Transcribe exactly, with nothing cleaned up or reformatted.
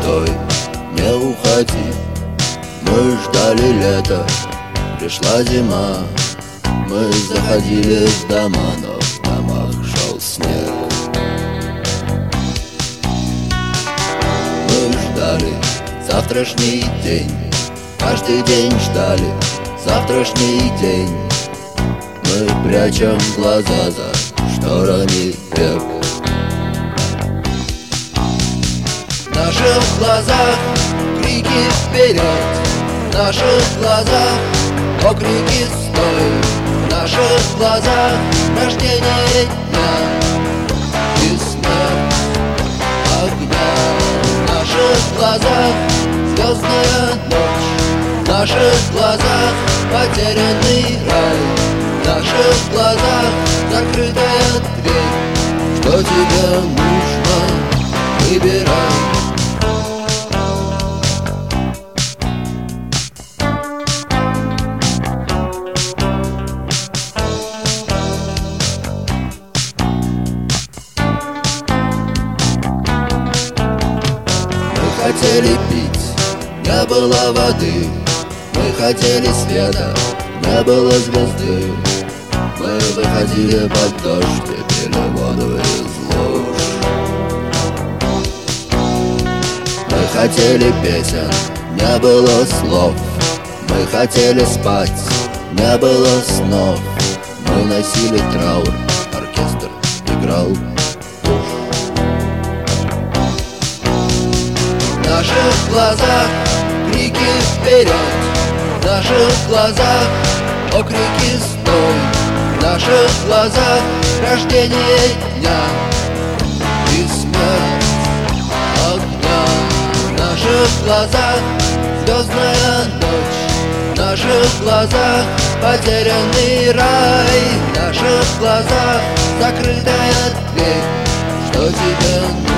стой, не уходи. Мы ждали лета, пришла зима. Мы заходили в дома, но в домах шел снег. Мы ждали завтрашний день, каждый день ждали завтрашний день. Мы прячем глаза за шторами век. В наших глазах крики вперед, в наших глазах окрики стой, в наших глазах рождение дня и смерть огня. В наших глазах звездная ночь, в наших глазах потерянный рай, в наших глазах закрытая дверь. Что тебе нужно, выбирай. Мы хотели пить, не было воды. Мы хотели света, не было звезды. Мы выходили под дождь и пили воду из луж. Мы хотели песен, не было слов. Мы хотели спать, не было снов. Мы носили траур, оркестр играл. В наших глазах крики вперед, в наших глазах окрики стой, в наших глазах рождение дня и смерть огня. В наших глазах звездная ночь, в наших глазах потерянный рай, в наших глазах закрытая дверь. Что тебе нужно?